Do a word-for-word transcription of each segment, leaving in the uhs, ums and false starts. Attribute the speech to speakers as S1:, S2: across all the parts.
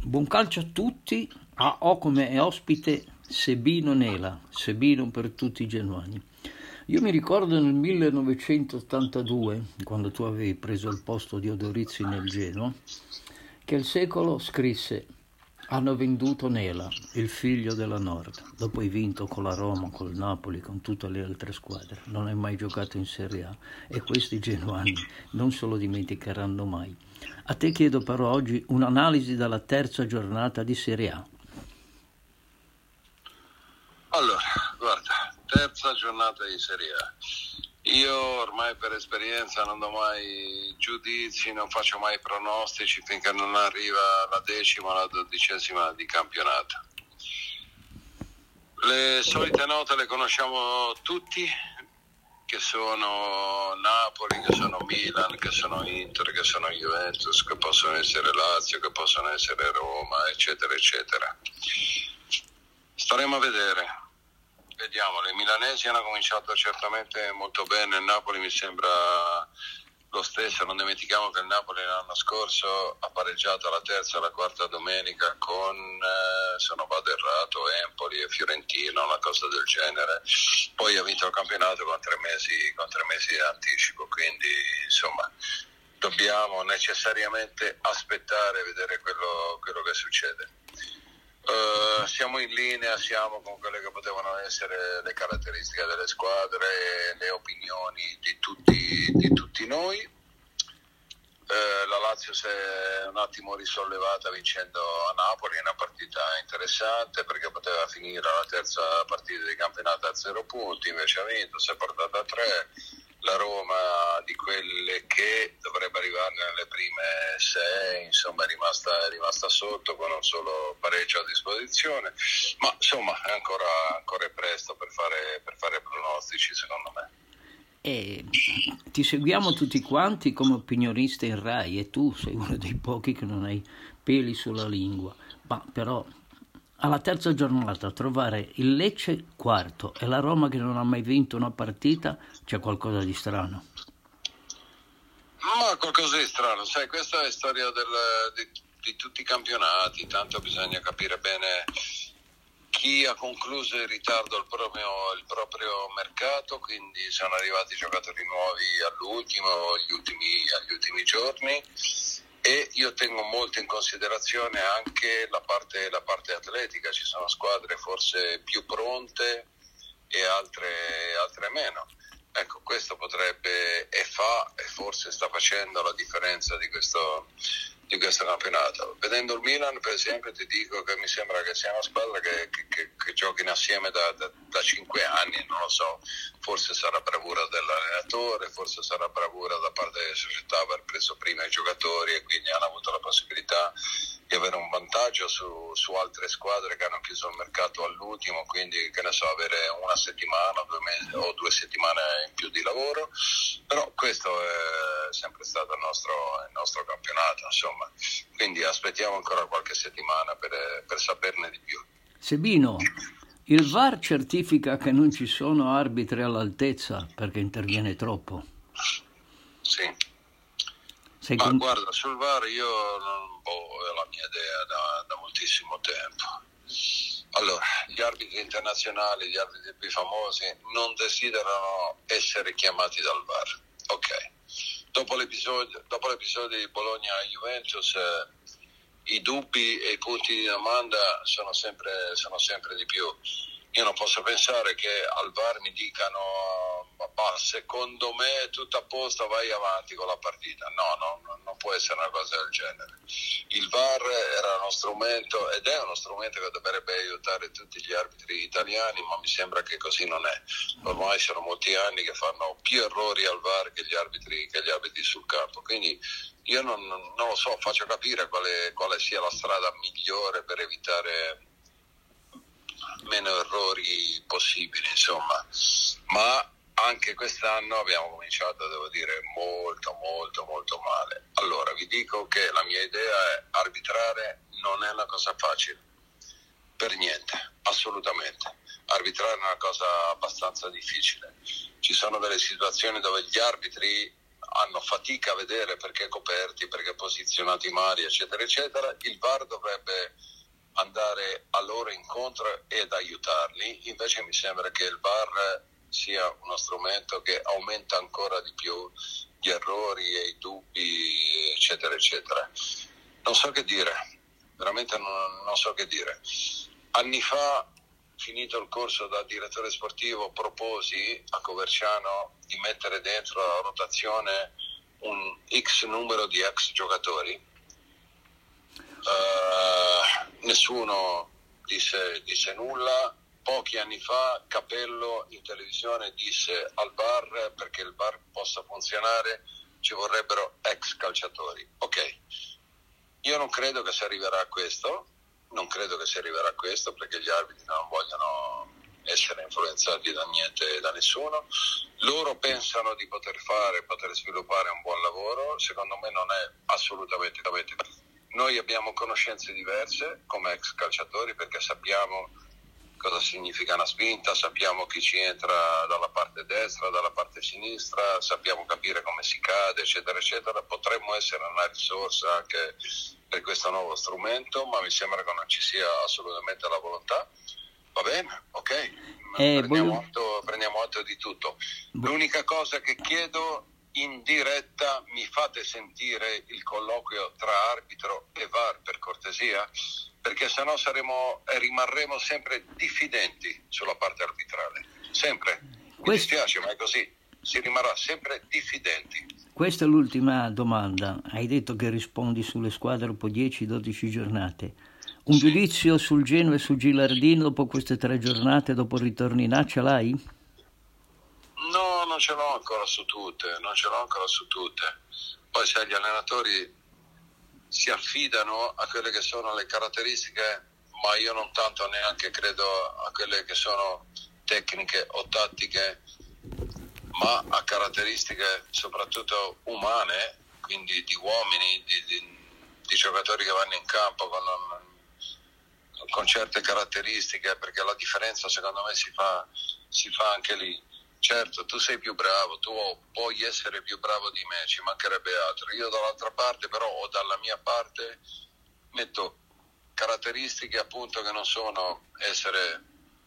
S1: Buon calcio a tutti, ah, ho come ospite Sebino Nela, Sebino per tutti i genuani. Io mi ricordo nel millenovecentottantadue, quando tu avevi preso il posto di Odorizzi nel Genoa, che il Secolo scrisse: hanno venduto Nela, il figlio della Nord. Dopo hai vinto con la Roma, col Napoli, con tutte le altre squadre. Non hai mai giocato in Serie A e questi genuani non se lo dimenticheranno mai. A te chiedo però oggi un'analisi dalla terza giornata di Serie A.
S2: Allora, guarda, terza giornata di Serie A. Io ormai per esperienza non do mai giudizi, non faccio mai pronostici finché non arriva la decima o la dodicesima di campionato. Le solite note le conosciamo tutti, che sono Napoli, che sono Milan, che sono Inter, che sono Juventus, che possono essere Lazio, che possono essere Roma, eccetera, eccetera. Staremo a vedere. Vediamo, le milanesi hanno cominciato certamente molto bene, il Napoli mi sembra lo stesso, non dimentichiamo che il Napoli l'anno scorso ha pareggiato la terza e la quarta domenica con, eh, se non vado errato, Empoli e Fiorentina, una cosa del genere, poi ha vinto il campionato con tre mesi, con tre mesi di anticipo, quindi insomma dobbiamo necessariamente aspettare e vedere quello, quello che succede. Uh, siamo in linea, siamo con quelle che potevano essere le caratteristiche delle squadre, le opinioni di tutti, di tutti noi. Uh, la Lazio si è un attimo risollevata vincendo a Napoli, una partita interessante perché poteva finire la terza partita di campionato a zero punti, invece ha vinto, si è portata a tre. La Roma, di quelle che dovrebbe arrivare nelle prime sei, insomma è rimasta, è rimasta sotto con un solo pareggio a disposizione, ma insomma è ancora, ancora presto per fare, per fare pronostici, secondo me.
S1: E ti seguiamo tutti quanti come opinionista in Rai e tu sei uno dei pochi che non hai peli sulla lingua, ma però alla terza giornata trovare il Lecce quarto e la Roma che non ha mai vinto una partita, c'è qualcosa di strano.
S2: Ma qualcosa di strano, sai, questa è storia del, di, di tutti i campionati, tanto bisogna capire bene chi ha concluso in ritardo il proprio, il proprio mercato, quindi sono arrivati giocatori nuovi all'ultimo, gli ultimi, agli ultimi giorni. E io tengo molto in considerazione anche la parte, la parte atletica, ci sono squadre forse più pronte e altre, altre meno. Ecco, questo potrebbe e fa e forse sta facendo la differenza di questo, di questo campionato. Vedendo il Milan, per esempio, ti dico che mi sembra che sia una squadra che, che, che, che giochino assieme da, da, da cinque anni, non lo so, forse sarà bravura dell'allenatore, forse sarà bravura da parte delle società aver preso prima i giocatori e quindi hanno avuto la possibilità di avere un vantaggio su, su altre squadre che hanno chiuso il mercato all'ultimo, quindi che ne so, avere una settimana due mesi, o due settimane in più di lavoro, però questo è sempre stato il nostro, il nostro campionato, insomma, quindi aspettiamo ancora qualche settimana per, per saperne di più.
S1: Sebino, il V A R certifica che non ci sono arbitri all'altezza perché interviene troppo?
S2: Sì.
S1: Sei
S2: Ma
S1: con...
S2: guarda, sul V A R io non boh, è la mia idea da, da moltissimo tempo. Allora, gli arbitri internazionali, gli arbitri più famosi non desiderano essere chiamati dal V A R. Ok. Dopo l'episodio, dopo l'episodio di Bologna-Juventus eh, i dubbi e i punti di domanda sono sempre, sono sempre di più. Io non posso pensare che al V A R mi dicano ma secondo me è tutto a posto, vai avanti con la partita. No, no, non può essere una cosa del genere. Il V A R era uno strumento ed è uno strumento che dovrebbe aiutare tutti gli arbitri italiani, ma mi sembra che così non è. Ormai sono molti anni che fanno più errori al V A R che gli arbitri, che gli arbitri sul campo. Quindi io non, non lo so, faccio capire quale, quale sia la strada migliore per evitare meno errori possibili, insomma, ma anche quest'anno abbiamo cominciato, devo dire, molto molto molto male. Allora vi dico che la mia idea è arbitrare non è una cosa facile, per niente, assolutamente. Arbitrare è una cosa abbastanza difficile. Ci sono delle situazioni dove gli arbitri hanno fatica a vedere perché coperti, perché posizionati male, eccetera, eccetera. Il V A R dovrebbe andare a loro incontro ed aiutarli, invece mi sembra che il V A R sia uno strumento che aumenta ancora di più gli errori e i dubbi, eccetera, eccetera. Non so che dire, veramente non, non so che dire. Anni fa, finito il corso da direttore sportivo, proposi a Coverciano di mettere dentro la rotazione un X numero di ex giocatori. Uh, nessuno disse, disse nulla. Pochi anni fa Capello in televisione disse al V A R, perché il V A R possa funzionare ci vorrebbero ex calciatori. Ok, io non credo che si arriverà a questo, non credo che si arriverà a questo perché gli arbitri non vogliono essere influenzati da niente e da nessuno. Loro pensano di poter fare, poter sviluppare un buon lavoro. Secondo me non è assolutamente. Noi abbiamo conoscenze diverse come ex calciatori perché sappiamo cosa significa una spinta, sappiamo chi ci entra dalla parte destra, dalla parte sinistra, sappiamo capire come si cade, eccetera, eccetera. Potremmo essere una risorsa anche per questo nuovo strumento, ma mi sembra che non ci sia assolutamente la volontà. Va bene, ok, eh, prendiamo, voglio... atto, prendiamo atto di tutto. L'unica cosa che chiedo, in diretta mi fate sentire il colloquio tra arbitro e V A R per cortesia, perché sennò saremo rimarremo sempre diffidenti sulla parte arbitrale, sempre. Mi Questo... dispiace, ma è così, si rimarrà sempre diffidenti.
S1: Questa è l'ultima domanda. Hai detto che rispondi sulle squadre dopo dieci dodici giornate. Un sì. giudizio sul Genoa e sul Gilardino dopo queste tre giornate, dopo il ritorno in A, ce l'hai?
S2: No, non ce l'ho ancora su tutte, non ce l'ho ancora su tutte. Poi se gli allenatori si affidano a quelle che sono le caratteristiche, ma io non tanto neanche credo a quelle che sono tecniche o tattiche, ma a caratteristiche soprattutto umane, quindi di uomini, di, di, di giocatori che vanno in campo con, con certe caratteristiche, perché la differenza secondo me si fa, si fa anche lì. Certo, tu sei più bravo, tu puoi essere più bravo di me, ci mancherebbe altro. Io dall'altra parte però, o dalla mia parte, metto caratteristiche appunto che non sono essere,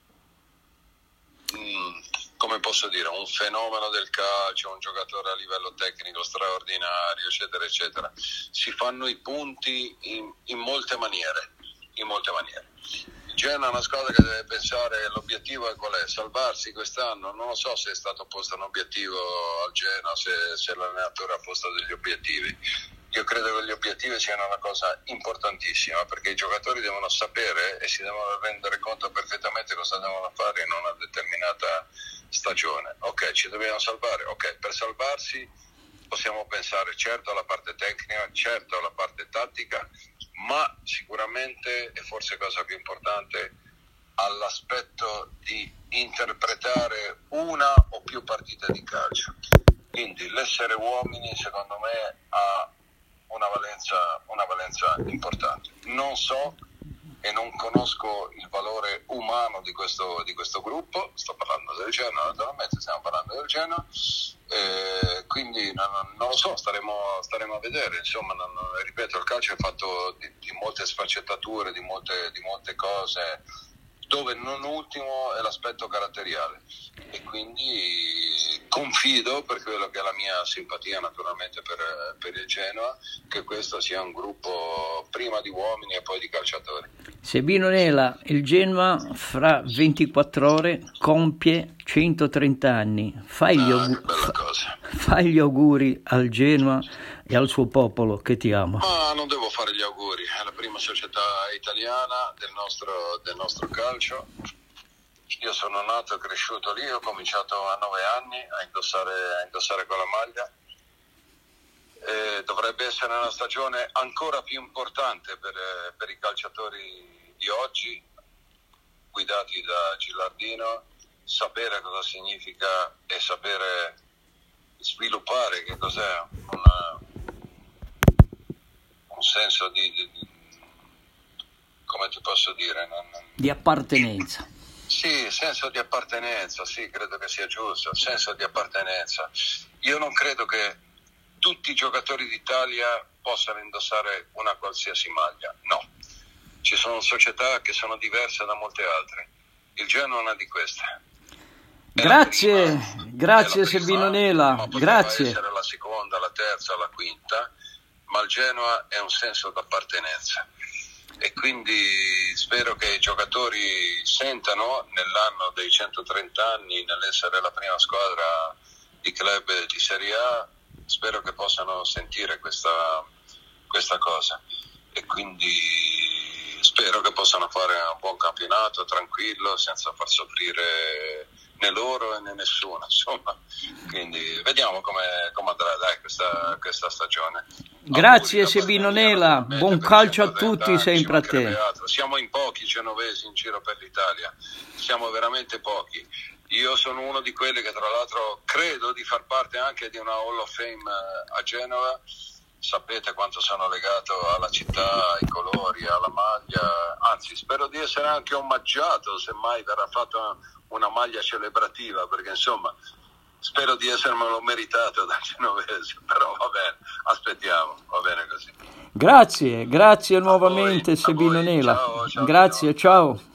S2: mh, come posso dire, un fenomeno del calcio, un giocatore a livello tecnico straordinario, eccetera, eccetera. Si fanno i punti in, in molte maniere, in molte maniere. Genoa è una squadra che deve pensare, l'obiettivo è qual è? Salvarsi quest'anno? Non lo so se è stato posto un obiettivo al Genoa, se, se l'allenatore ha posto degli obiettivi. Io credo che gli obiettivi siano una cosa importantissima, perché i giocatori devono sapere e si devono rendere conto perfettamente cosa devono fare in una determinata stagione. Ok, ci dobbiamo salvare? Ok, per salvarsi possiamo pensare certo alla parte tecnica, certo alla parte tattica, ma sicuramente, e forse cosa più importante, all'aspetto di interpretare una o più partite di calcio. Quindi l'essere uomini secondo me ha una valenza, una valenza importante. Non so e non conosco il valore umano di questo, di questo gruppo, sto parlando del Genoa, naturalmente stiamo parlando del Genoa, eh, quindi non, non lo so, staremo, staremo a vedere. Insomma, non, ripeto, il calcio è fatto di, di molte sfaccettature, di molte, di molte cose, dove non ultimo è l'aspetto caratteriale, e quindi confido, per quello che è la mia simpatia naturalmente per, per il Genoa, che questo sia un gruppo prima di uomini e poi di calciatori.
S1: Sebino Nela, il Genoa fra ventiquattro ore compie centotrenta anni. Fai gli,
S2: ah,
S1: auguri, fai gli auguri al Genoa e al suo popolo che ti ama.
S2: Ma non devo fare gli auguri, è la prima società italiana del nostro, del nostro calcio. Io sono nato e cresciuto lì, ho cominciato a nove anni a indossare, a indossare quella maglia. E dovrebbe essere una stagione ancora più importante per, per i calciatori di oggi, guidati da Gilardino, sapere cosa significa e sapere sviluppare che cos'è una, un senso di, di, come ti posso dire, non,
S1: di appartenenza.
S2: Sì, senso di appartenenza, sì, credo che sia giusto, senso di appartenenza. Io non credo che tutti i giocatori d'Italia possano indossare una qualsiasi maglia. No, ci sono società che sono diverse da molte altre. Il Genoa è una di queste. È
S1: Grazie,
S2: prima,
S1: grazie
S2: prima,
S1: Sebino Nela,
S2: ma poteva
S1: grazie.
S2: essere la seconda, la terza, la quinta, ma il Genoa è un senso d'appartenenza. E quindi spero che i giocatori sentano nell'anno dei centotrenta anni, nell'essere la prima squadra di club di Serie A, spero che possano sentire questa, questa cosa, e quindi spero che possano fare un buon campionato tranquillo, senza far soffrire né loro né nessuno, insomma. Quindi vediamo come andrà, dai, questa, questa stagione.
S1: Grazie
S2: Auguri,
S1: Sebino Nela, buon calcio a tutti,
S2: anni,
S1: sempre a te.
S2: Siamo in pochi genovesi in giro per l'Italia, siamo veramente pochi. Io sono uno di quelli che tra l'altro credo di far parte anche di una Hall of Fame a Genova. Sapete quanto sono legato alla città, ai colori, alla maglia, anzi spero di essere anche omaggiato se mai verrà fatta una maglia celebrativa, perché insomma spero di essermelo meritato da genovese, però va bene, aspettiamo, va bene così.
S1: Grazie, grazie
S2: A
S1: nuovamente
S2: voi, a
S1: Sebino
S2: voi.
S1: Nela,
S2: Ciao, ciao,
S1: grazie,
S2: ciao.
S1: ciao.